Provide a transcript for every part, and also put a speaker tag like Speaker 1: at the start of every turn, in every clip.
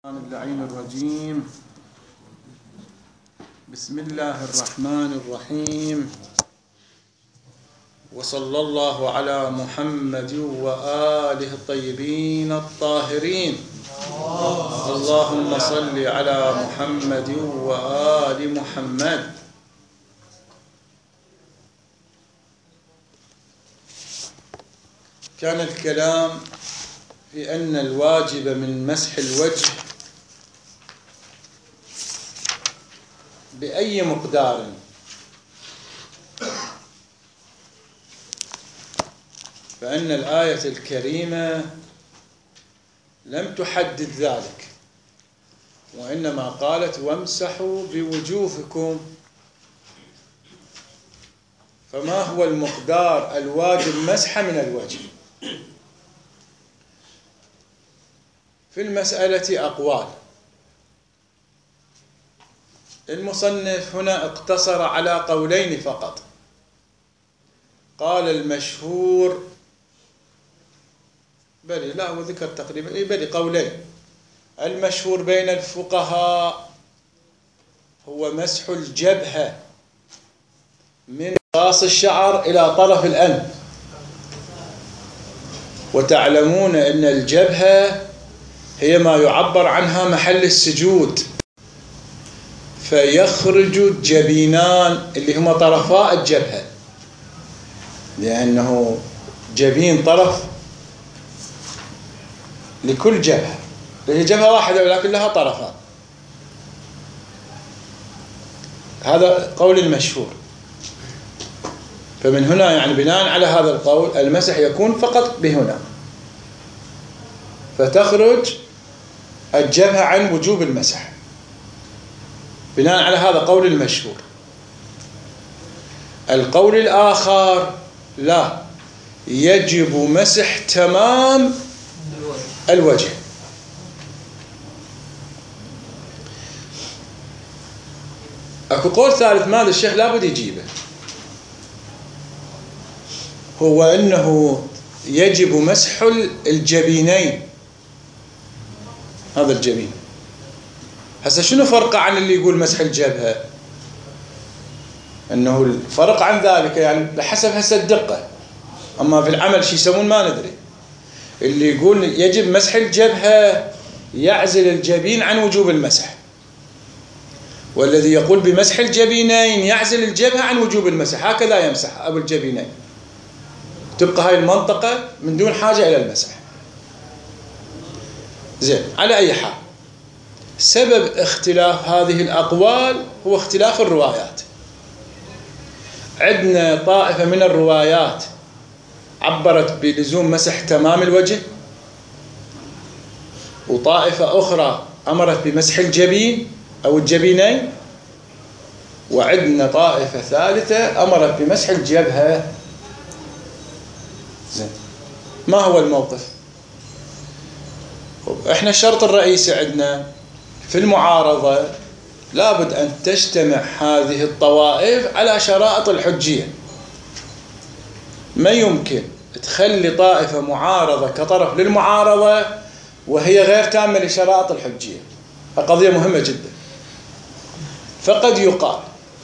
Speaker 1: اللعين الرجيم. بسم الله الرحمن الرحيم، وصلى الله على محمد وآله الطيبين الطاهرين. اللهم صل على محمد وآل محمد. كان الكلام في أن الواجب من مسح الوجه بأي مقدار، فإن الآية الكريمة لم تحدد ذلك، وإنما قالت وامسحوا بوجوهكم. فما هو المقدار الواجب مسح من الوجه؟ في المسألة أقوال. المصنف هنا اقتصر على قولين فقط. قال المشهور هو ذكر تقريبا قولين. المشهور بين الفقهاء هو مسح الجبهة من راس الشعر إلى طرف الأنف، وتعلمون أن الجبهة هي ما يعبر عنها محل السجود، فيخرج الجبينان اللي هما طرفاء الجبهة، لأنه جبين طرف لكل جبهة، هي جبهة واحدة ولكن لها طرفان. هذا قول المشهور. فمن هنا يعني بناء على هذا القول المسح يكون فقط بهنا، فتخرج الجبهة عن وجوب المسح بناء على هذا قول المشهور. القول الآخر لا، يجب مسح تمام الوجه. أكو قول ثالث ماذا الشيخ لابد يجيبه، هو أنه يجب مسح الجبينين. هذا الجبين هسه شنو فرقه عن اللي يقول مسح الجبهة؟ أنه الفرق عن ذلك يعني بحسب هسه الدقة، أما في العمل شو يسوون ما ندري. اللي يقول يجب مسح الجبهة يعزل الجبين عن وجوب المسح، والذي يقول بمسح الجبينين يعزل الجبهة عن وجوب المسح، هكذا يمسح أبو الجبينين، تبقى هاي المنطقة من دون حاجة إلى المسح. زين، على أي حال سبب اختلاف هذه الأقوال هو اختلاف الروايات. عندنا طائفة من الروايات عبرت بلزوم مسح تمام الوجه، وطائفة أخرى أمرت بمسح الجبين أو الجبينين، وعندنا طائفة ثالثة أمرت بمسح الجبهة. زين، ما هو الموقف؟ احنا الشرط الرئيسي عندنا في المعارضة لابد أن تجتمع هذه الطوائف على شرائط الحجية. ما يمكن تخلي طائفة معارضة كطرف للمعارضة وهي غير تامة لشرائط الحجية. قضية مهمة جدا. فقد يقال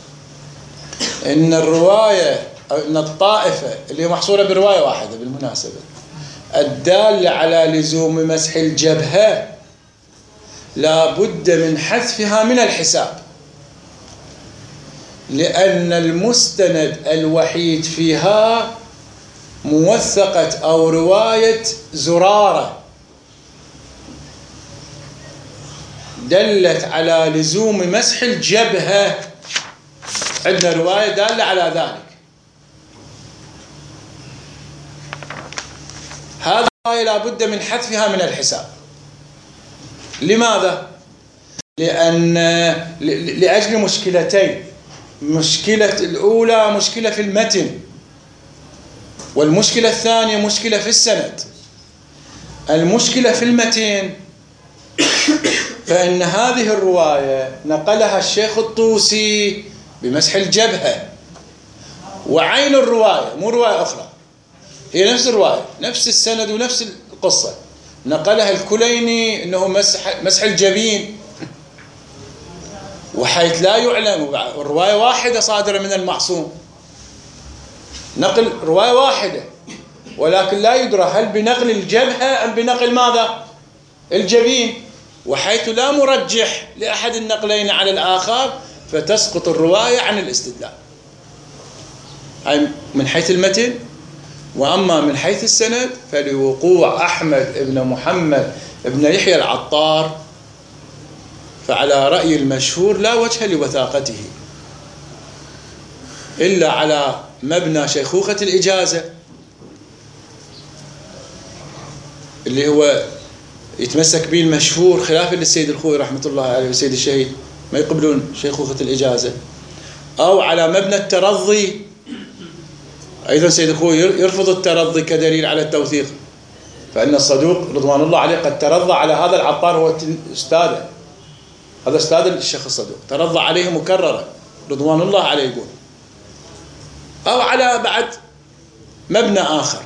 Speaker 1: إن الرواية أو إن الطائفة اللي محصورة برواية واحدة بالمناسبة الدالة على لزوم مسح الجبهة لا بد من حذفها من الحساب، لأن المستند الوحيد فيها موثقة أو رواية زرارة دلت على لزوم مسح الجبهة. عندنا رواية دالة على ذلك. هذه الرواية لا بد من حذفها من الحساب. لماذا؟ لأجل مشكلتين. مشكلة الأولى مشكلة في المتن، والمشكلة الثانية مشكلة في السند. المشكلة في المتن فإن هذه الرواية نقلها الشيخ الطوسي بمسح الجبهة، وعين الرواية مو رواية أخرى، هي نفس الرواية نفس السند ونفس القصة، نقلها الكليني أنه مسح الجبين، وحيث لا يعلم، الرواية واحدة صادرة من المعصوم، نقل رواية واحدة، ولكن لا يدرى هل بنقل الجبهة أم بنقل ماذا؟ الجبين، وحيث لا مرجح لأحد النقلين على الآخر فتسقط الرواية عن الاستدلال. أي من حيث المتن. وأما من حيث السند فلوقوع أحمد بن محمد بن يحيى العطار فعلى رأي المشهور لا وجه لوثاقته إلا على مبنى شيخوخة الإجازة، اللي هو يتمسك به المشهور خلافا للسيد الخوئي رحمة الله عليه والسيد الشهيد، ما يقبلون شيخوخة الإجازة، أو على مبنى الترضي. أيضا السيد الخوئي يرفض الترضي كدليل على التوثيق، فإن الصدوق رضوان الله عليه قد ترضى على هذا العطار، هو أستاذه، هذا أستاذ الشيخ الصدوق، ترضى عليه مكررا رضوان الله عليه يقول. أو على بعد مبنى آخر،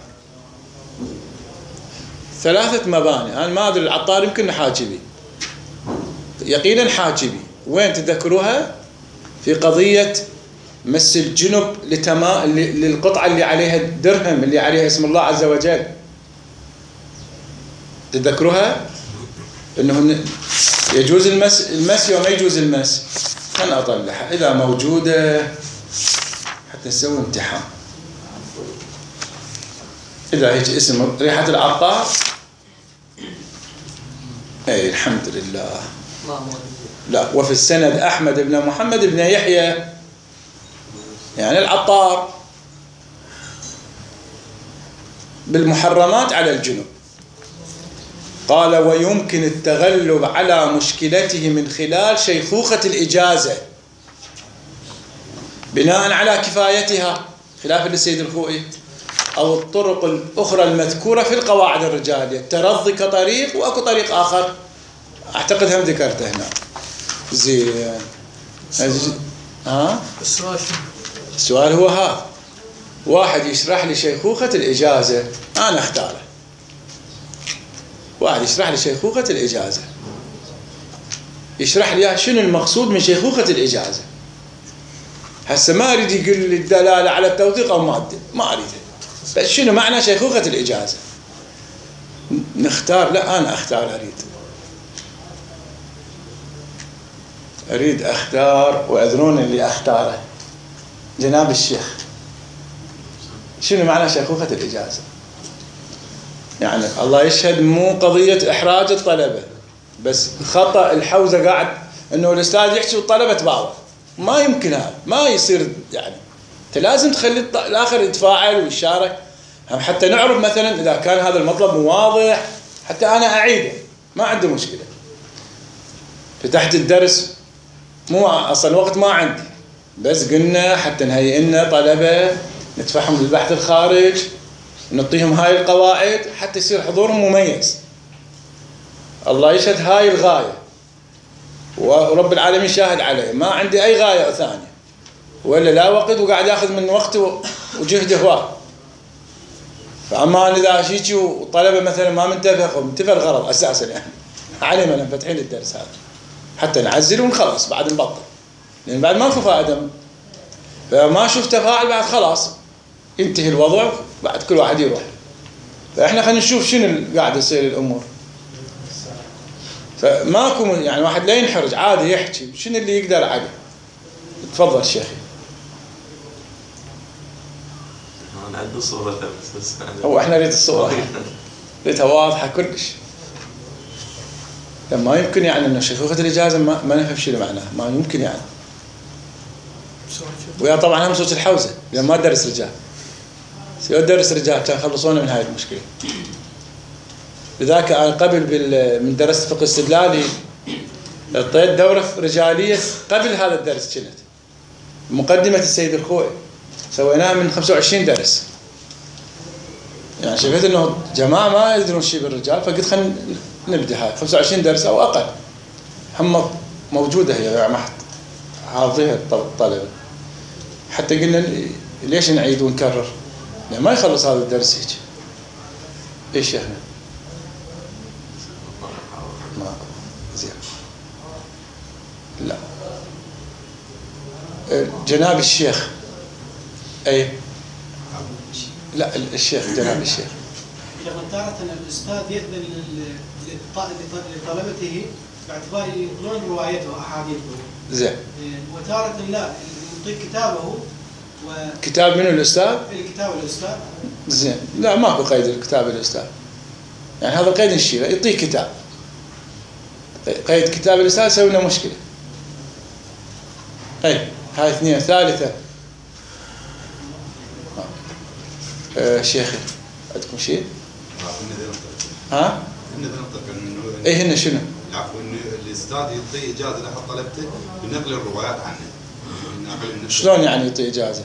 Speaker 1: 3 مباني. أنا ما أدري العطار يمكن حاجبي، يقينا حاجبي. وين تذكروها؟ في قضية مس الجنب للقطعة اللي عليها الدرهم، اللي عليها اسم الله عز وجل، تذكروها؟ إنه يجوز المس وما يجوز المس. أنا أطلعها إذا موجودة حتى نسوي امتحان. إذا هيك اسم ريحة العطار، أي الحمد لله. لا، وفي السند أحمد بن محمد بن يحيى، يعني العطار، بالمحرمات على الجنوب. قال: ويمكن التغلب على مشكلته من خلال شيخوخة الإجازة بناء على كفايتها خلافا للسيد الخوئي، أو الطرق الأخرى المذكورة في القواعد الرجالية، الترضي كطريق، وأكو طريق آخر أعتقد هم ذكرته هنا. زين. السؤال هو هذا: واحد يشرح لي شيخوخة الإجازة، أنا أختاره. واحد يشرح لي شيخوخة الإجازة، يشرح لي شنو المقصود من شيخوخة الإجازة. هسه ما أريد يقول لي الدلالة على التوثيق أو ما أريد، بس شنو معنى شيخوخة الإجازة؟ نختار. لا، أنا أختار، أريد أختار، وأذرون اللي أختاره. جناب الشيخ، شنو معنى شيخوخة الإجازة؟ يعني الله يشهد مو قضية إحراج الطلبة، بس خطأ الحوزة قاعد إنه الأستاذ يحكي والطلبة تباوع. ما يمكن هذا، ما يصير. يعني أنت لازم تخلي الآخر يتفاعل ويشارك، حتى نعرف مثلا إذا كان هذا المطلب واضح، حتى أنا أعيده ما عندي مشكلة. فتحت الدرس، مو أصلا الوقت ما عندي، بس قلنا حتى نهيئ لنا طلبة ندفعهم للبحث الخارج، نعطيهم هاي القواعد حتى يصير حضورهم مميز. الله يشهد هاي الغاية، ورب العالمين شاهد عليه، ما عندي أي غاية ثانية، ولا لا وقت وقاعد ياخذ من وقته وجهده هو. فأما إذا شيء والطلبة مثلا ما منتفى الغرض أساسا، يعني علم أنا فاتحين الدرس هذا حتى نعزل ونخلص بعد نبطل، لأن بعد ما في فائدة. فما أشوف تفاعل بعد خلاص ينتهي الوضع، بعد كل واحد يروح. فإحنا خلينا نشوف شنو قاعد يصير الأمور. فماكو يعني واحد لا ينحرج، عادي يحكي شنو اللي يقدر عليه. تفضل شيخي.
Speaker 2: أنا عندي صورة بس
Speaker 1: هو إحنا نريد الصورة، ريتها واضحة كلش. ما يمكن يعني إنه شيخوخة الإجازة ما نفهم شنو معناها، ما يمكن يعني. ويا طبعا هم صوت الحوزة لأن ما درس رجال، سيو درس رجال كان خلصونا من هاي المشكلة. لذلك أنا قبل من درست فقه استدلالي اعطيت دورة رجالية قبل هذا الدرس، كانت مقدمة السيد الخوئي سويناها من 25 درس. يعني شفت إنه جماعة ما يدرون شيء بالرجال، فقلت خلينا نبدأ هاي 25 درس أو أقل، هم موجودة هي يعني ما حافظيها الطلبة. حتى قلنا ليش نعيد ونكرر؟ لأن ما يخلص هذا الدرس هيك. إيش شيخنا؟ زين. لا جناب الشيخ. أي لا الشيخ جناب الشيخ.
Speaker 3: تارة الأستاذ يأذن لطلبته باعتبار ينقلون روايته وأحاديثه.
Speaker 1: زين.
Speaker 3: وتارة لا يعطي كتابه
Speaker 1: كتاب منه الأستاذ؟
Speaker 3: الكتاب الأستاذ.
Speaker 1: زين. لا ماكو قيد الكتاب الأستاذ. يعني هذا القيد نشيله، يعطيه كتاب. قيد كتاب الأستاذ يسوي لنا مشكلة. أي هاي اثنين. ثالثة شيخي عندكم شيء؟ ها؟ ايه هن شنو؟
Speaker 4: العفو انه الاستاذ يعطي اجازه لاحد طلبته بنقل الروايات عنه.
Speaker 1: شلون يعني يعطي اجازه؟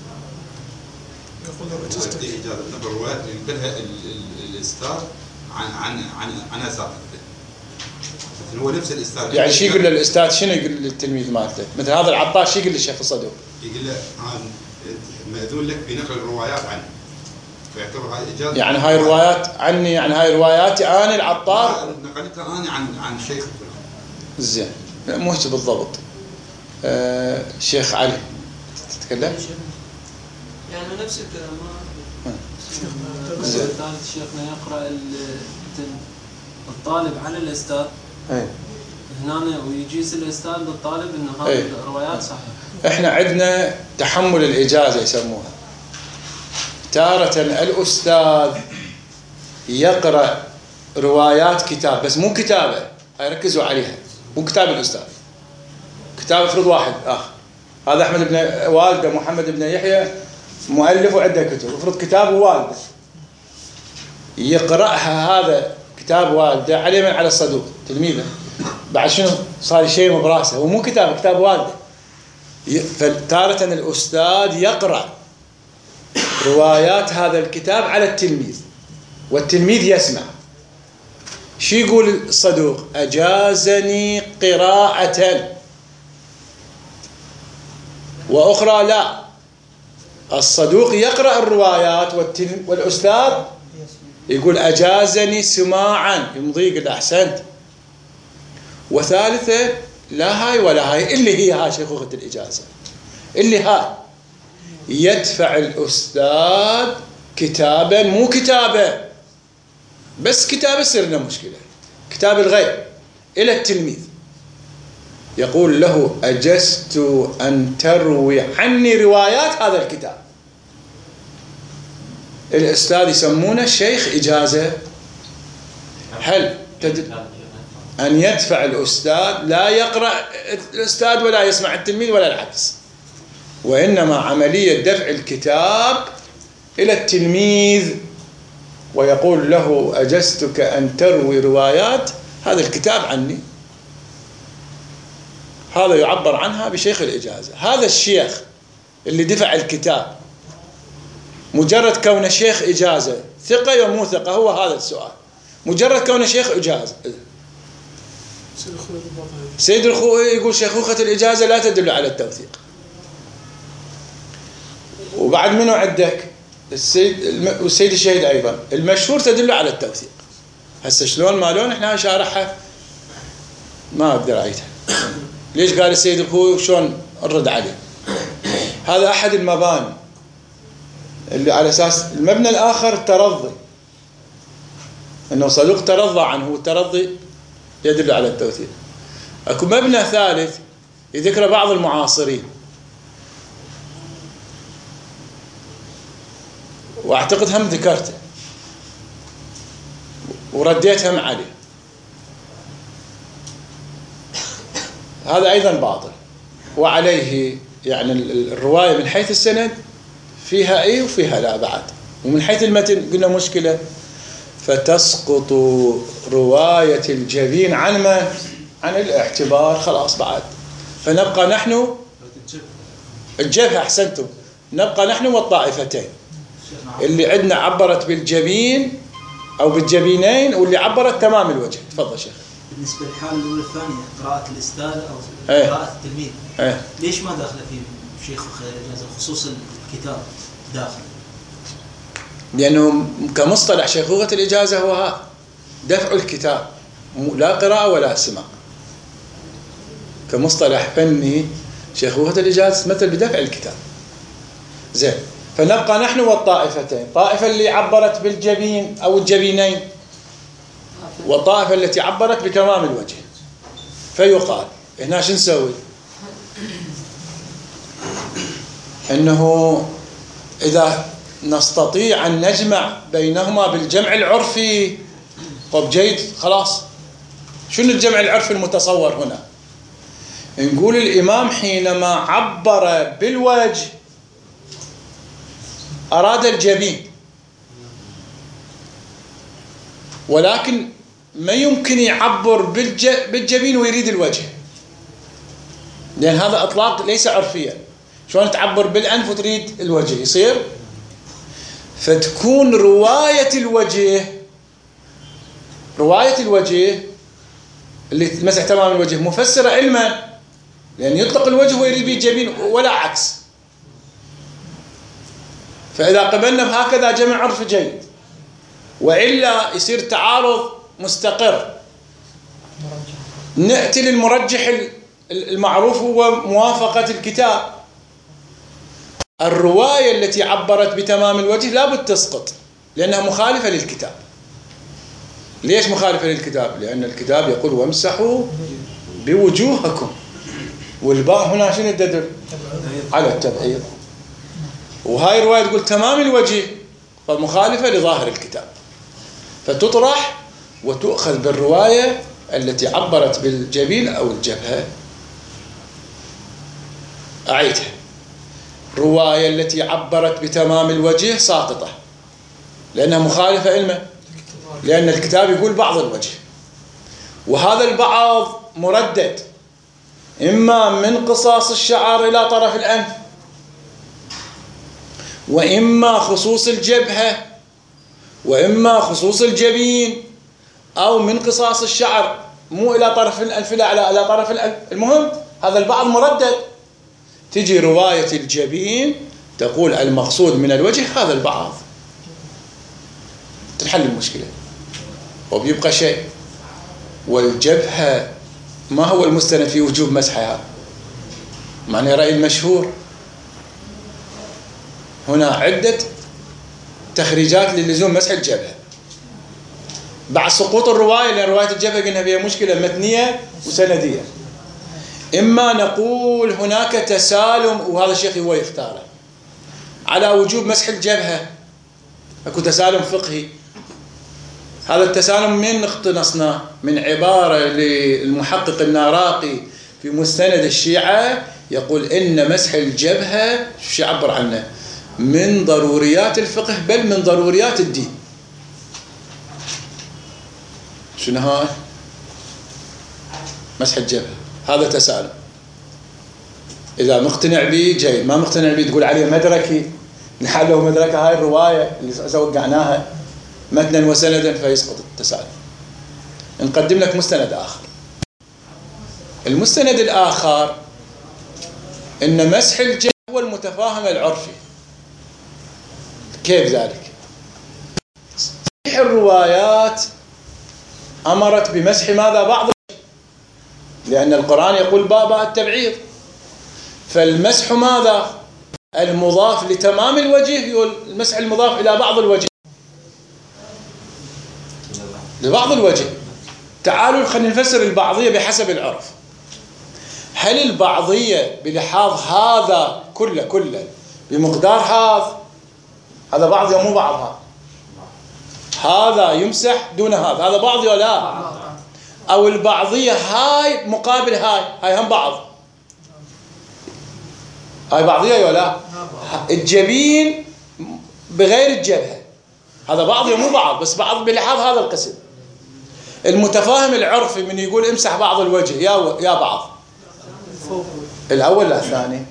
Speaker 4: يعطي اجازه بنقل الروايات اللي ينقلها الاستاذ عن اساتذته. هو نفس الاستاذ.
Speaker 1: يعني شو يقول للاستاذ؟ شنو يقول للتلميذ مالته؟ مثل هذا العطار شو يقول للشيخ الصدوق؟
Speaker 4: يقول له ماذون لك بنقل الروايات عنه. فيعتبر هاي اجازه.
Speaker 1: يعني هاي روايات عني، يعني هاي رواياتي انا العطار.
Speaker 4: نقلتها انا عن شيخ فلان.
Speaker 1: زين. مو هيك بالضبط. شيخ علي تتكلم؟
Speaker 5: يعني نفس الكلام.
Speaker 1: زين.
Speaker 5: شيخنا يقرأ الطالب على الأستاذ.
Speaker 1: اي.
Speaker 5: هنا ويجيز الأستاذ للطالب إن هذه الروايات صحيحة.
Speaker 1: احنا عندنا تحمل الإجازة يسموها. تارة الأستاذ يقرأ روايات كتاب، بس مو كتابه، هاي ركزوا عليها، مو كتاب الأستاذ. كتاب افرض واحد آخر، هذا أحمد بن والده محمد بن يحيى مؤلف وعنده كتب، افرض كتاب والده يقرأها، هذا كتاب والده عليه من على الصدوق تلميذه، بعد شنو صار شيء براسه، هو مو كتاب والده. فتارة الأستاذ يقرأ روايات هذا الكتاب على التلميذ، والتلميذ يسمع. شو يقول الصدوق؟ أجازني قراءة، وأخرى لا، الصدوق يقرأ الروايات والأستاذ يقول أجازني سماعا، يمضي يقول أحسنت. وثالثة لا هاي ولا هاي، اللي هي هاي شيخوخة الإجازة، اللي هاي يدفع الأستاذ كتابا، مو كتابه بس كتاب يصير لنا مشكلة، كتاب الغير إلى التلميذ، يقول له أجزت أن تروي عني روايات هذا الكتاب. الأستاذ يسمونه الشيخ إجازة. هل أن يدفع الأستاذ، لا يقرأ الأستاذ ولا يسمع التلميذ ولا العكس، وإنما عملية دفع الكتاب إلى التلميذ، ويقول له أجزتك أن تروي روايات هذا الكتاب عني. هذا يعبر عنها بشيخ الإجازة. هذا الشيخ اللي دفع الكتاب مجرد كونه شيخ إجازة ثقة ومو ثقة، هو هذا السؤال. مجرد كونه شيخ إجازة، سيد الخوئي يقول شيخوخة الإجازة لا تدل على التوثيق. وبعد منه عندك والسيد الشهيد أيضا المشهور تدل على التوثيق. هسه شلون مالون احنا شارحها ما أقدر أعيدها. ليش قال السيد الخوئي وشون نرد عليه؟ هذا أحد المباني اللي على أساس المبنى الآخر الترضي، أنه صدوق ترضى عنه، والترضي يدل على التوثيق. أكو مبنى ثالث يذكر بعض المعاصرين، وأعتقد هم ذكرته ورديت هم عليه، هذا أيضا باطل. وعليه يعني الرواية من حيث السند فيها إيه وفيها لا بعد، ومن حيث المتن قلنا مشكلة، فتسقط رواية الجبين عن من؟ عن الاعتبار، خلاص بعد. فنبقى نحن الجبهة، أحسنتم، نبقى نحن والطائفتين، اللي عندنا عبرت بالجبين أو بالجبينين، واللي عبرت تمام الوجه. تفضل شيخ.
Speaker 6: بالنسبة للحالة الأولى الثانية قراءة الأستاذ أو قراءة التلميذ، ليش ما داخل فيه شيخ الإجازة خصوص الكتاب داخل؟
Speaker 1: لأنه كمصطلح شيخوخة الإجازة هو دفع الكتاب، لا قراءة ولا سماع. كمصطلح فني شيخوخة الإجازة تمثل بدفع الكتاب. زين، فنبقى نحن والطائفتين، طائفة اللي عبرت بالجبين أو الجبينين، والطائفة التي عبرت بتمام الوجه. فيقال هنا شو نسوي؟ إنه إذا نستطيع أن نجمع بينهما بالجمع العرفي طب جيد، خلاص. شنو الجمع العرفي المتصور هنا؟ نقول الإمام حينما عبر بالوجه أراد الجبين، ولكن ما يمكن يعبر بالجبين ويريد الوجه، لأن هذا إطلاق ليس عرفيا. شلون تعبر بالأنف وتريد الوجه؟ يصير. فتكون رواية الوجه اللي تمسح تمام الوجه مفسرة علما، لأن يطلق الوجه ويريد به الجبين ولا عكس. فإذا قبلنا بهكذا جمع عرف جيد، وإلا يصير تعارض مستقر. نأتي للمرجح المعروف هو موافقة الكتاب. الرواية التي عبرت بتمام الوجه لابد تسقط، لأنها مخالفة للكتاب. ليش مخالفة للكتاب؟ لأن الكتاب يقول وامسحوا بوجوهكم، والباء هنا شنو تدل؟ على التبعيض. وهاي الرواية تقول تمام الوجه، فمخالفة لظاهر الكتاب، فتطرح وتؤخذ بالرواية التي عبرت بالجبين أو الجبهة. أعيدها، الرواية التي عبرت بتمام الوجه ساقطة لأنها مخالفة علما، لأن الكتاب يقول بعض الوجه، وهذا البعض مردد، إما من قصاص الشعر إلى طرف الأنف، وإما خصوص الجبهة، وإما خصوص الجبين، أو من قصاص الشعر مو إلى طرف الأنف لا إلى طرف الأنف. المهم هذا البعض مردد. تجي رواية الجبين تقول المقصود من الوجه هذا البعض، تنحل المشكلة وبيبقى شيء. والجبهة ما هو المستند في وجوب مسحها؟ معنى رأي المشهور. هنا عدة تخريجات للزوم مسح الجبهة بعد سقوط الرواية، لأن رواية الجبهة قلنا فيها مشكلة متنية وسندية. إما نقول هناك تسالم، وهذا الشيخ هو يختاره، على وجوب مسح الجبهة، أكو تسالم فقهي. هذا التسالم من اقتنصناه؟ من عبارة للمحقق الناراقي في مستند الشيعة، يقول إن مسح الجبهة شو يعبر عنه؟ من ضروريات الفقه، بل من ضروريات الدين. شنو هاي؟ مسح الجبهة، هذا تسالم. إذا مقتنع به جيد، ما مقتنع به تقول عليه مدركي، نحله مدركة هاي الرواية اللي وقعناها متنا وسندا فيسقط التسالم. نقدم لك مستند آخر. المستند الآخر إن مسح الجبهة هو المتفاهم العرفي. كيف ذلك؟ صحيح الروايات أمرت بمسح ماذا؟ بعض، لأن القرآن يقول باب التبعيض. فالمسح ماذا؟ المضاف لتمام الوجه، المسح المضاف إلى بعض الوجه، لبعض الوجه. تعالوا خلينا نفسر البعضية بحسب العرف. هل البعضية بلحاظ هذا كله بمقدار هذا بعض مو بعض، هذا يمسح دون هذا بعض ولا لا؟ أو البعضية هاي مقابل هاي هم بعض، هاي بعضية ولا؟ الجبين بغير الجبهة هذا بعض مو بعض، بس بعض بلحاظ هذا القسم. المتفاهم العرفي من يقول امسح بعض الوجه يا بعض، الأول لا الثاني؟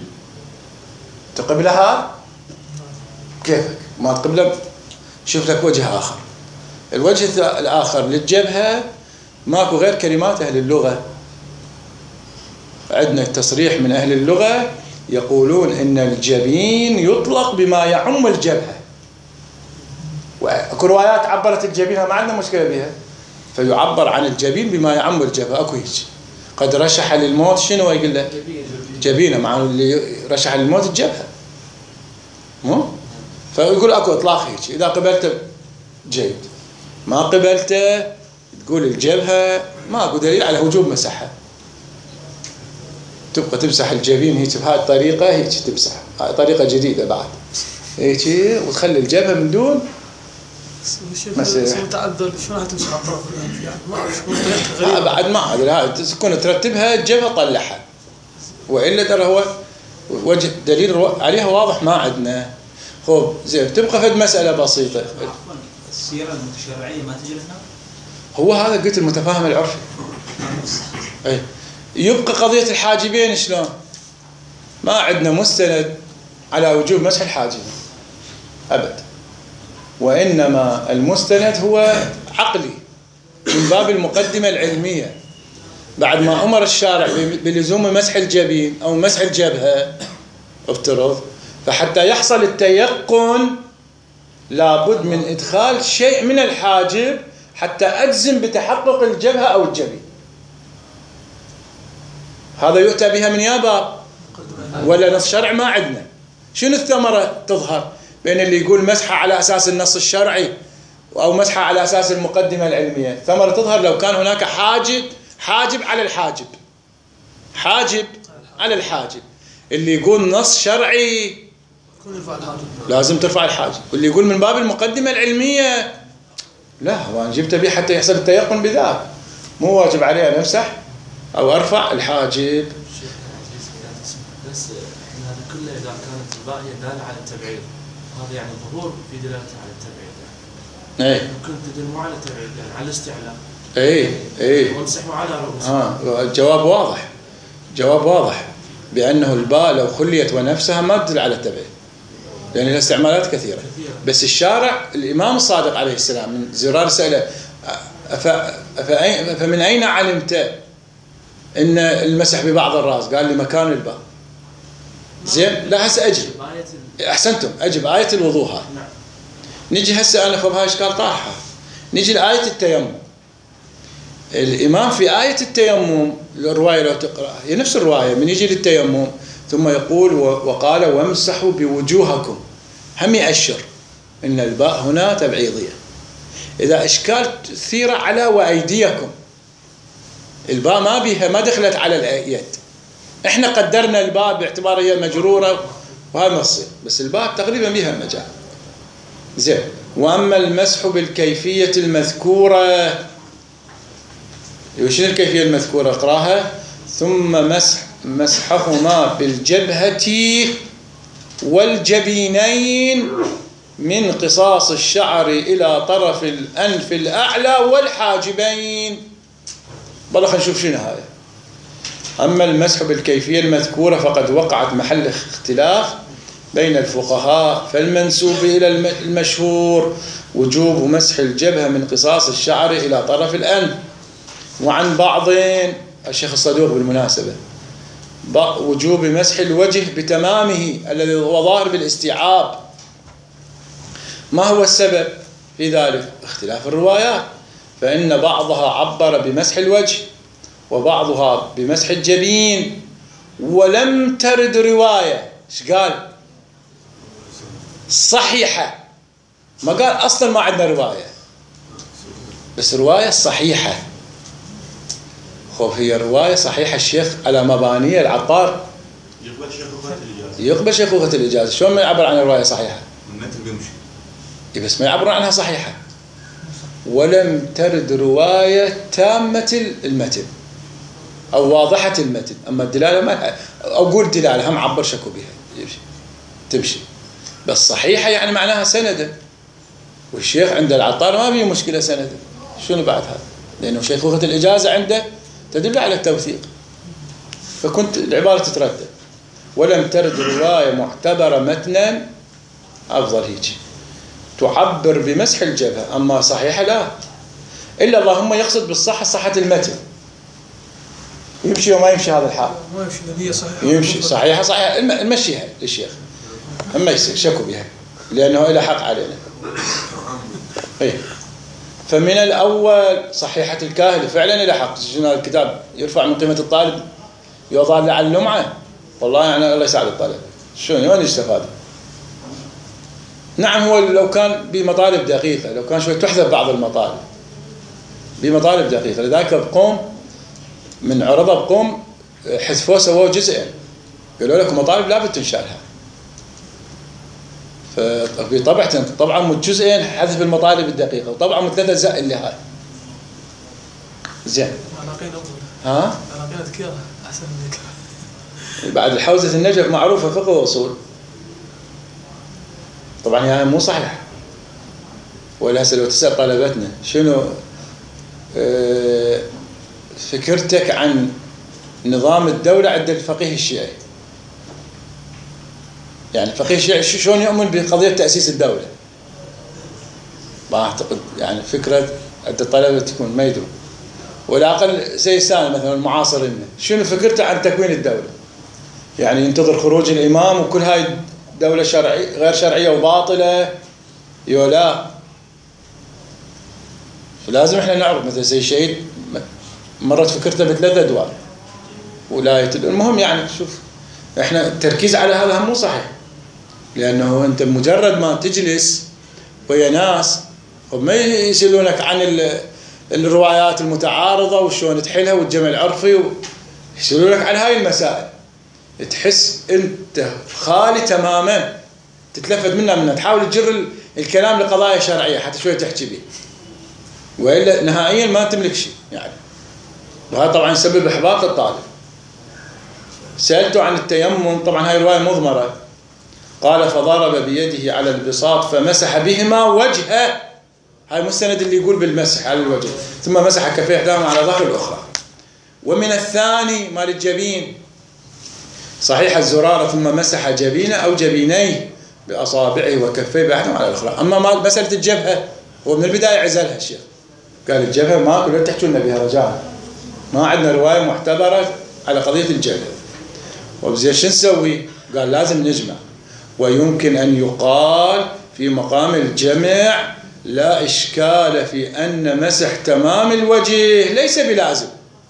Speaker 1: تقبلها كيفك، ما تقبله شوف لك وجه آخر. الوجه الآخر للجبهة ماكو غير كلمات أهل اللغة. عندنا التصريح من أهل اللغة يقولون إن الجبين يطلق بما يعم الجبهة، وأكو روايات عبرت الجبين ما عندنا مشكلة بها، فيعبر عن الجبين بما يعم الجبهة. أكو هيك قد رشح للموت شنو يقول له؟ جبينه، مع اللي رشح للموت الجبهة، مو؟ فيقول اكو اطلاق هيك، اذا قبلته جيد، ما قبلته تقول الجبهة ما اكو دليل على وجوب مسحها. تبقى تمسح الجبين هيك بهاي الطريقة، هيك تمسح، هاي طريقة جديدة بعد هيك، وتخلي الجبهة من دون
Speaker 7: مسح. تعذر شلون راح تمسح اطراف يعني ما اعرف شلون غريبة.
Speaker 1: بعد ما ادري، هاي تكون ترتبها الجبهة طلعها، والا ترى هو وجه دليل عليها واضح ما عندنا. خب زين، تبقى فد مسألة بسيطة.
Speaker 6: عفوا، السيرة المتشرعية ما تجري هنا؟
Speaker 1: هو هذا قلت المتفاهم العرفي. اي يبقى قضية الحاجبين شلون؟ ما عندنا مستند على وجوب مسح الحاجبين أبد، وإنما المستند هو عقلي من باب المقدمة العلمية. بعد ما أمر الشارع بلزوم مسح الجبين أو مسح الجبهة افترض، فحتى يحصل التيقن لابد من إدخال شيء من الحاجب حتى أجزم بتحقق الجبهة أو الجبين. هذا يؤتى بها من يابا ولا نص شرع ما عندنا. شنو الثمرة تظهر بين اللي يقول مسحة على أساس النص الشرعي أو مسحة على أساس المقدمة العلمية؟ الثمرة تظهر لو كان هناك حاجب على الحاجب، حاجب على الحاجب. اللي يقول نص شرعي لازم ترفع الحاجب، واللي يقول من باب المقدمة العلمية لا، هو أنا جبت به حتى يحصل التيقن بذاك، مو واجب عليه أن أمسح أو أرفع الحاجب.
Speaker 2: بس احنا هذا كله اذا كانت الباء هي داله على التبعيض، هذا يعني ظهور في دلاله على التبعيض يعني.
Speaker 1: اي
Speaker 2: ممكن تدل مو على التبعيض يعني على الاستعلاء.
Speaker 1: اي
Speaker 2: وامسحوا على رؤوسهم.
Speaker 1: الجواب واضح، جواب واضح بأنه الباء لو خليت ونفسها ما تدل على التبعيض، لأن لها استعمالات كثيرة. بس الشارع الإمام الصادق عليه السلام من زرار سأله فمن أين علمت إن المسح ببعض الرأس؟ قال لي مكان الباء. زين، لا هسه أجي أحسنتم، أجب آية الوضوء هاي. نجي هسه أنا خب هاي إشكال طاحة. نجي لآية التيمم. الإمام في آية التيمم الرواية لو تقرأ هي نفس الرواية، من يجي للتيمم ثم يقول وقال وامسحوا بوجوهكم، هم يأشر إن الباء هنا تبعيضية. إذا إشكال ثيرة على وأيديكم، الباء ما بيها، ما دخلت على اليد. إحنا قدرنا الباء باعتبار هي مجرورة وهذا نصي، بس الباء تقريبا بها المجال. زين، وأما المسح بالكيفية المذكورة، وشنو الكيفية المذكورة؟ اقراها. ثم مسحهما بالجبهة والجبينين من قصاص الشعر إلى طرف الأنف الأعلى والحاجبين. بالله خلينا نشوف شنو هذا. أما المسح بالكيفية المذكورة فقد وقعت محل اختلاف بين الفقهاء، فالمنسوب إلى المشهور وجوب مسح الجبهة من قصاص الشعر إلى طرف الأنف، وعن بعضين الشيخ الصدوق بالمناسبة وجوب مسح الوجه بتمامه الذي هو ظاهر بالاستيعاب. ما هو السبب في ذلك؟ اختلاف الروايات، فإن بعضها عبر بمسح الوجه وبعضها بمسح الجبين، ولم ترد رواية ايش قال؟ صحيحة. ما قال أصلا ما عندنا رواية، بس رواية صحيحة. هي رواية صحيحة الشيخ على مبانية العطار يقبل شيخوخة الإجازة. شلون ما يعبر عن الرواية صحيحة؟
Speaker 4: المتن بيمشي
Speaker 1: بس ما يعبر عنها صحيحة. ولم ترد رواية تامة المتن أو واضحة المتن. أما الدلالة ما أقول دلالة هم عبر شكو بها تمشي، بس صحيحة يعني معناها سندة، والشيخ عند العطار ما بيه مشكلة سندة. شنو بعد هذا؟ لأنه شيخوخة الإجازة عنده تدل على التوثيق، فكنت العبارة تتردد. ولم ترد رواية معتبرة متنا أفضل هيك تعبر بمسح الجبهة، أما صحيحة لا، إلا اللهم يقصد بالصحة صحة المتن. يمشي وما يمشي هذا الحال؟
Speaker 7: ما يمشي، هي صحيحة.
Speaker 1: يمشي صحيحة صحيحة نمشيها للشيخ، أما يصير شكو بها لأنه إلى حق علينا. فمن الأول صحيحة الكاهل فعلا إلى حق. شنو الكتاب يرفع من قيمة الطالب يوضع له على اللمعة؟ والله يعني الله يساعد الطالب. شلون وين يستفاد؟ نعم هو لو كان بمطالب دقيقة، لو كان شوي تحذف بعض المطالب بمطالب دقيقة. لذلك بقوم من عرضة بقوم حذفوه سووه جزئين، قالوا لكم مطالب لابد تنشالها. ففي طبعا من جزئين حذف المطالب الدقيقة، وطبعا من 3 أجزاء اللي هاي. زين. ها؟
Speaker 7: علاقين ذكيرة أحسن من ذكر.
Speaker 1: بعد الحوزة النجف معروفة فقه وأصول. طبعا هي مو صحيح. ولا هسه لو تسأل طلبتنا شنو فكرتك عن نظام الدولة عند الفقيه الشيعي؟ يعني الفقيه الشيعي شلون يؤمن بقضية تأسيس الدولة؟ ما أعتقد يعني فكرة عند الطلبة تكون ما يدرون. ولا أقل سيستان مثلا المعاصرين شنو فكرته عن تكوين الدولة؟ يعني ينتظر خروج الإمام وكل هاي دولة شرعية غير شرعية وباطلة يولا. فلازم احنا نعرف مثلا سيد الشهيد مرت فكرته ب3 أدوار ولاية. المهم يعني شوف احنا التركيز على هذا مو صحيح، لأنه أنت مجرد ما تجلس ويا ناس وما يسألونك عن الروايات المتعارضة وشلون تحلها والجمع العرفي يسألونك عن هاي المسائل، تحس أنت خالي تماما، تتلفت منها تحاول تجر الكلام لقضايا شرعية حتى شوي تحكي به، وإلا نهائيا ما تملك شيء يعني. وهذا طبعا يسبب إحباط للطالب. سألته عن التيمم، طبعا هاي رواية مضمرة، قال فضرب بيده على البساط فمسح بهما وجهه. هاي مستند اللي يقول بالمسح على الوجه، ثم مسح كفيه إحداهما على ظهر الأخرى. ومن الثاني مال الجبين صحيح الزرارة ثم مسح جبينه أو جبينيه بأصابعه وكفيه بأحدهما على الأخرى. أما مسألة الجبهة هو من البداية عزلها الشيخ، قال الجبهة ما كلها تحكوا لنا بها رجاء، ما عندنا رواية معتبرة على قضية الجبهة. وبزين شو نسوي؟ قال لازم نجمع، ويمكن أن يقال في مقام الجمع لا إشكال في أن مسح تمام الوجه ليس بلازم.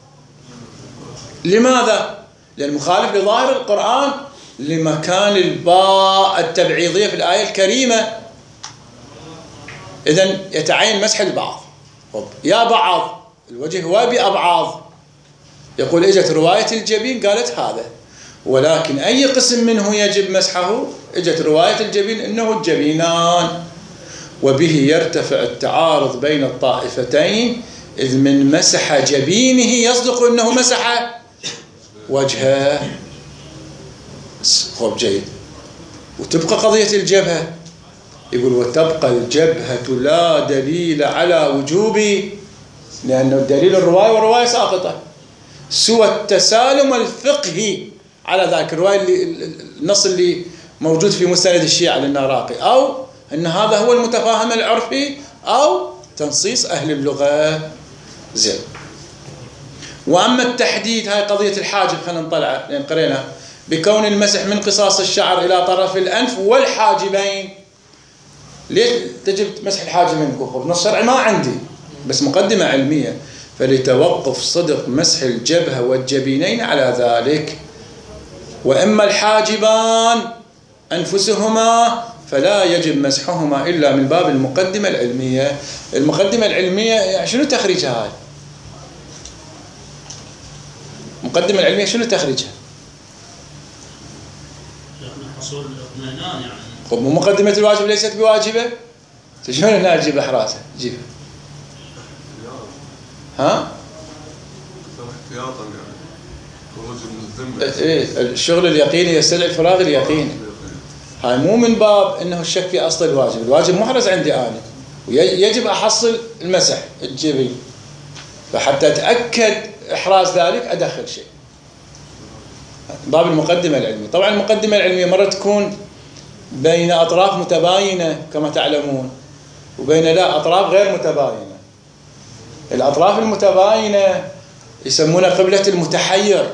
Speaker 1: لماذا؟ لأن مخالف لظاهر القرآن لمكان الباء التبعيضية في الآية الكريمة. إذن يتعين مسح البعض. يا بعض الوجه هو بأبعاض، يقول إجت رواية الجبين قالت هذا، ولكن أي قسم منه يجب مسحه؟ إجت رواية الجبين إنه الجبينان، وبه يرتفع التعارض بين الطائفتين، إذ من مسح جبينه يصدق أنه مسح وجهه. خب جيد. وتبقى قضية الجبهة، يقول وتبقى الجبهة لا دليل على وجوب، لأنه الدليل الرواية والرواية ساقطة، سوى التسالم الفقهي على ذاك الرواية النص اللي موجود في مستند الشيعة للنراقي، أو أن هذا هو المتفاهم العرفي، أو تنصيص أهل اللغة. زين. وأما التحديد هاي قضية الحاجب، خلينا نطلع لأن قرينا بكون المسح من قصاص الشعر إلى طرف الأنف والحاجبين. ليش تجب مسح الحاجبين؟ نص شرعي ما عندي، بس مقدمة علمية، فلتوقف صدق مسح الجبهة والجبينين على ذلك. وإما الحاجبان أنفسهما فلا يجب مسحهما إلا من باب المقدمة العلمية. المقدمة العلمية يعني شنو تخريجها هاي؟ المقدمة العلمية شنو تخريجها؟
Speaker 8: حصول الاطمئنان يعني.
Speaker 1: خب مقدمة الواجب ليست بواجبة؟ شلون هنا أجيب أحراسها؟ جيبها. ها؟
Speaker 9: احتياطا يعني خروج من الذمة.
Speaker 1: إيه الشغل اليقيني يستدعي الفراغ اليقيني. هاي مو من باب إنه الشك في أصل الواجب، الواجب محرز عندي أنا، ويجب أحصل المسح الجبين، فحتى أتأكد إحراز ذلك أدخل شيء. باب المقدمة العلمية. طبعا المقدمة العلمية مرة تكون بين أطراف متباينة كما تعلمون، وبين لا أطراف غير متباينة. الأطراف المتباينة يسمونها قبلة المتحير،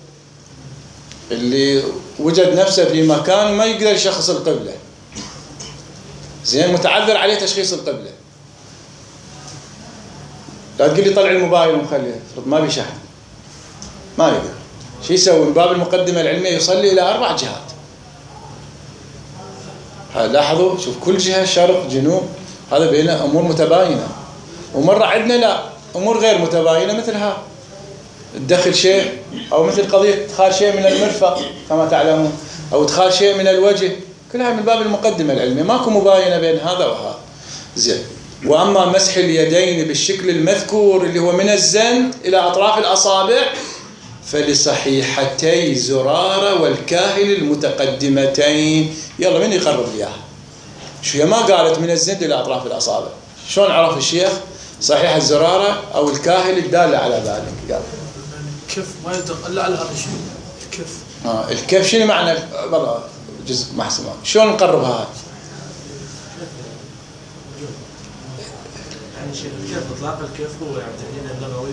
Speaker 1: اللي وجد نفسه في مكان وما يقدر يشخص القبلة، زين متعذر عليه تشخيص القبلة. لا تقول لي طلع الموبايل ومخليه، ما بي شحن، ما يقدر. شو يسوي؟ من باب المقدمة العلمية يصلي إلى 4 جهات. لاحظوا، شوف كل جهة شرق جنوب، هذا بينه أمور متباينة. ومرة عندنا لا، أمور غير متباينة مثلها تدخل شيء، أو مثل قضية إدخال شيء من المرفق كما تعلمون، أو إدخال شيء من الوجه، كلها من باب المقدمة العلمية، ماكو مباينة بين هذا وهذا. زين. وأما مسح اليدين بالشكل المذكور اللي هو من الزند إلى أطراف الأصابع فلصحيحتي زرارة والكاهل المتقدمتين. يلا من يقرب لي اياها؟ شو هي ما قالت من الزند إلى أطراف الأصابع، شلون عرف الشيخ صحيح الزرارة أو الكاهل الدالة على ذلك؟ قال
Speaker 7: الكف ما يدق إلا على هذا الشيء. الكف
Speaker 1: الكف شنو معنى؟ والله جزء محسن. شلون نقربها؟
Speaker 2: يعني شيخ الكف، إطلاق الكف هو يعني تحديدا اللغوي.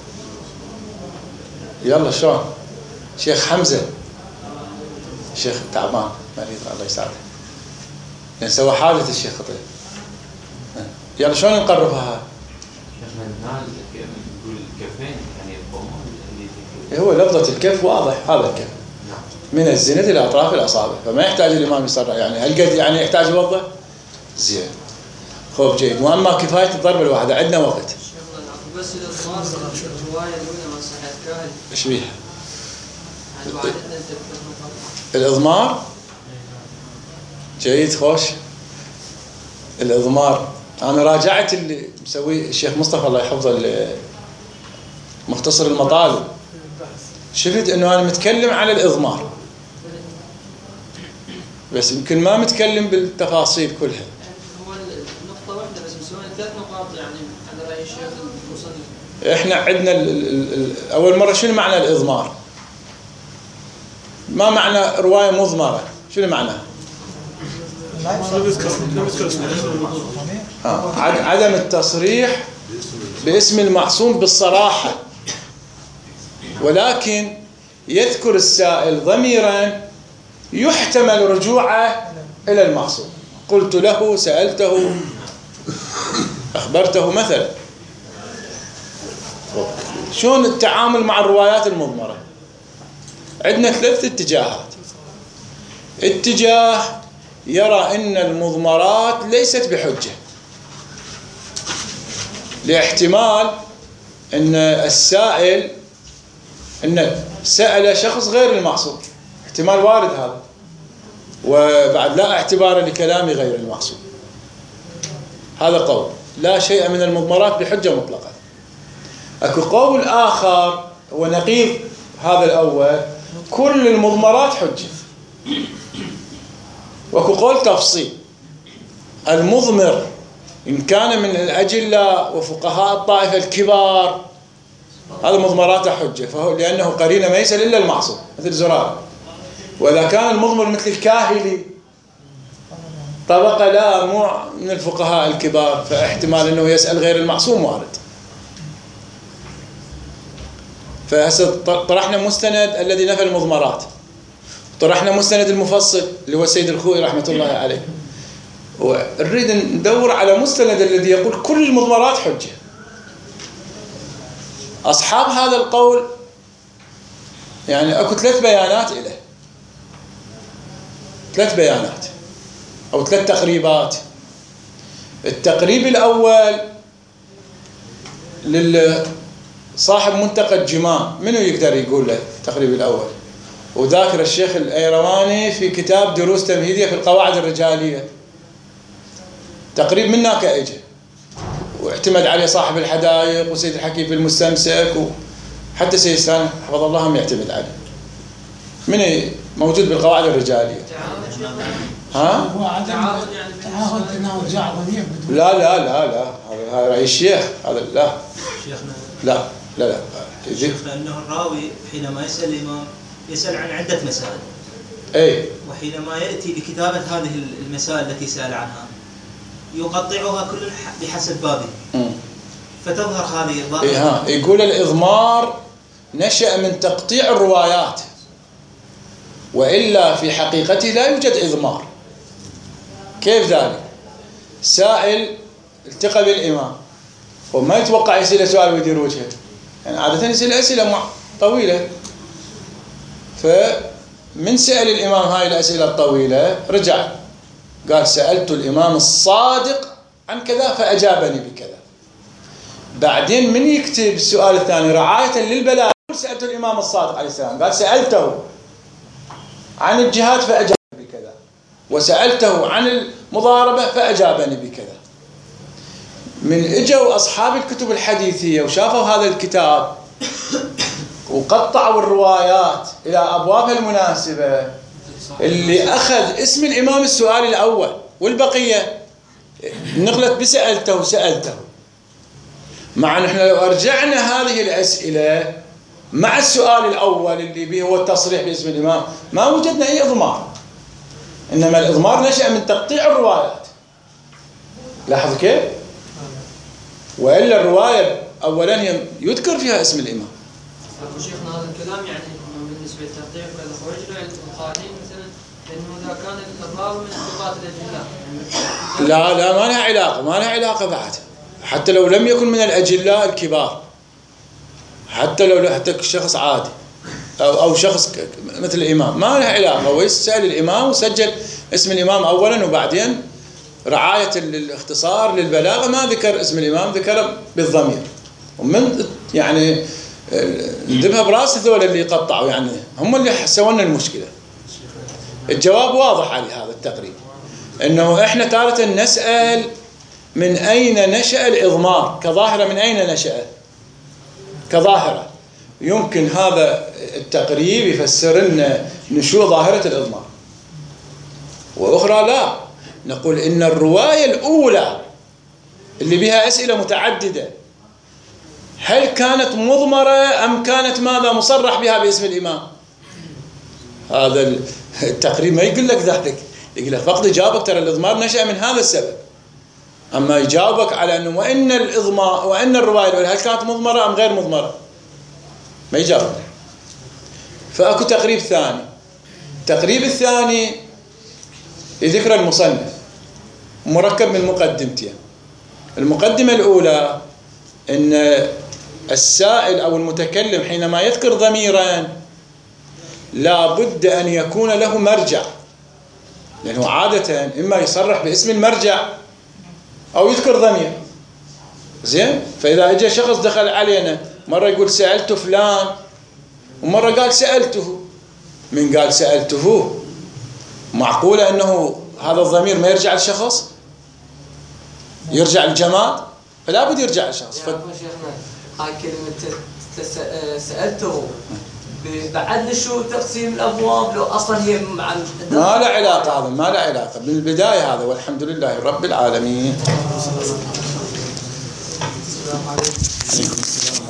Speaker 1: يلا شلون؟ شيخ حمزة، شيخ تعبان مريض الله يساعده، لأن سوى حادث الشيخ خطيب. يلا شلون نقربها؟
Speaker 10: شيخنا نقول الكفين يعني يقومون
Speaker 1: هو لفظة الكف واضح، هذا الكف من الزند إلى أطراف الأصابع، فما يحتاج الإمام يصرح. يعني هل قد يعني يحتاج يوضح؟ زين، خوف جيد. وأما كفاية الضرب الواحدة عندنا وقت.
Speaker 11: بس الإضمار الرواية الأولى من صحيح كاهل
Speaker 1: إيش بيها؟
Speaker 11: يعني وعدتنا
Speaker 1: الإضمار جيد، خوش. الإضمار أنا راجعت اللي مسوي الشيخ مصطفى الله يحفظه مختصر المطالب، شفت إنه أنا متكلم على الإضمار بس يمكن ما متكلم بالتفاصيل كلها.
Speaker 11: هو نقطة واحدة بس مسوين 3 نقاط يعني على رأي الشيخ المصنف.
Speaker 1: إحنا عندنا أول مرة شنو معنى الإضمار؟ ما معنى رواية مضمرة؟ شنو معناها؟ عدم التصريح باسم المعصوم بالصراحة، ولكن يذكر السائل ضميرا يحتمل رجوعه إلى المعصوم. قلت له، سألته، أخبرته مثلا. شلون التعامل مع الروايات المضمرة؟ عندنا 3 اتجاهات. اتجاه يرى أن المضمرات ليست بحجة، لاحتمال أن السائل أن سأل شخص غير المعصوم، احتمال وارد هذا، وبعد لا اعتبار لكلام غير المعصوم. هذا قول لا شيء من المضمرات بحجة مطلقة. أكو قول آخر هو نقيض هذا الأول، كل المضمرات حجة. وأكو قول تفصيل، المضمر إن كان من الأجلة وفقهاء الطائفة الكبار هذا مضمراته حجة، فهو لأنه قرين ما يسأل إلا المعصوم مثل زرارة. وإذا كان المضمر مثل الكاهلي طبقة لا مو من الفقهاء الكبار، فاحتمال أنه يسأل غير المعصوم وارد. فهسه طرحنا مستند الذي نفى المضمرات، طرحنا مستند المفصل اللي هو السيد الخوئي رحمة الله عليه، ونريد ندور على مستند الذي يقول كل المضمرات حجة. أصحاب هذا القول يعني أكو 3 بيانات له، 3 بيانات أو 3 تقريبات. التقريب الأول لصاحب منتقى الجمام، منو يقدر يقول له التقريب الأول؟ وذاكر الشيخ الأيرواني في كتاب دروس تمهيدية في القواعد الرجالية، تقريب منك اجى واعتمد عليه صاحب الحدائق وسيد الحكيم في المستمسك، وحتى سيد سالم حفظ الله هم يعتمد عليه. من موجود بالقواعد الرجالية. ها؟
Speaker 3: تعاهد انه جاء ضمير.
Speaker 1: لا لا لا لا، هذا رأي الشيخ، هذا لا.
Speaker 6: شيخنا
Speaker 1: لا لا لا.
Speaker 6: شيخنا انه الراوي حينما يسأل الإمام يسأل عن عدة مسائل.
Speaker 1: اي.
Speaker 6: وحينما يأتي بكتابة هذه المسائل التي سأل عنها يقطعها كل بحسب بابه. فتظهر هذه الظاهرة.
Speaker 1: يقول الإضمار نشأ من تقطيع الروايات، وإلا في حقيقته لا يوجد إضمار. كيف ذلك؟ سائل التقى بالإمام وما يتوقع يسأل سؤال ويدير وجهه، يعني عادة يسأل أسئلة طويلة. فمن سأل الإمام هاي الأسئلة الطويلة رجع قال سألت الإمام الصادق عن كذا فأجابني بكذا. بعدين من يكتب السؤال الثاني رعاية للبلاغ سألت الإمام الصادق عليه السلام، قال سألته عن الجهاد فأجابني بكذا، وسألته عن المضاربة فأجابني بكذا. من اجوا أصحاب الكتب الحديثية وشافوا هذا الكتاب وقطعوا الروايات إلى أبوابها المناسبة، اللي أخذ اسم الإمام السؤال الأول والبقية نقلت بسألته. مع أن احنا لو أرجعنا هذه الأسئلة مع السؤال الأول اللي به هو التصريح باسم الإمام ما وجدنا أي إضمار، إنما الإضمار نشأ من تقطيع الروايات. لاحظ كيف؟ وإلا الرواية أولا هي يذكر فيها اسم الإمام.
Speaker 11: شيخنا هذا الكلام يعني بالنسبة للتقطيع وكذا خرج له البخاري مثلا إنه إذا كان الراوي من ثقات الأجلاء
Speaker 1: لا ما لها علاقة بعد، حتى لو لم يكن من الأجلاء الكبار، حتى شخص عادي أو شخص مثل الإمام ما لها علاقة. هو يسأل الإمام وسجل اسم الإمام أولا، وبعدين رعاية الاختصار للبلاغة ما ذكر اسم الإمام، ذكر بالضمير. ومن يعني ندبها براس هذول اللي قطعوا، يعني هم اللي سووا المشكلة. الجواب واضح على هذا التقريب، إنه إحنا تارة نسأل من أين نشأ الإضمار كظاهرة، من أين نشأ كظاهرة. يمكن هذا التقريب يفسر لنا نشوء ظاهرة الإضمار، وأخرى لا، نقول إن الرواية الأولى اللي بها أسئلة متعددة هل كانت مضمرة أم كانت ماذا مصرح بها باسم الإمام. هذا التقريب ما يقول لك ذلك، يقول لك فقط يجاوبك ترى الإضمار نشأ من هذا السبب. أما يجاوبك على أنه وإن الرواية الأولى هل كانت مضمرة أم غير مضمرة ما يجاوب. فأكو تقريب ثاني. التقريب الثاني يذكر المصنف مركب من مقدمتين. المقدمة الأولى أن السائل أو المتكلم حينما يذكر ضميرا لا بد أن يكون له مرجع، لأنه عادة إما يصرح باسم المرجع أو يذكر ضمير. زين، فإذا أجى شخص دخل علينا مرة يقول سألت فلان ومرة قال سألته، من قال سألته معقولة أنه هذا الضمير ما يرجع للشخص، يرجع للجماد؟ فلا بد يرجع للشخص.
Speaker 12: شيخنا هاي كلمة سألته بعد شو تقسيم الأبواب لو أصلا هي مع
Speaker 1: ما له علاقة، هذا ما له علاقة بالبداية هذا. والحمد لله رب العالمين. السلام عليكم.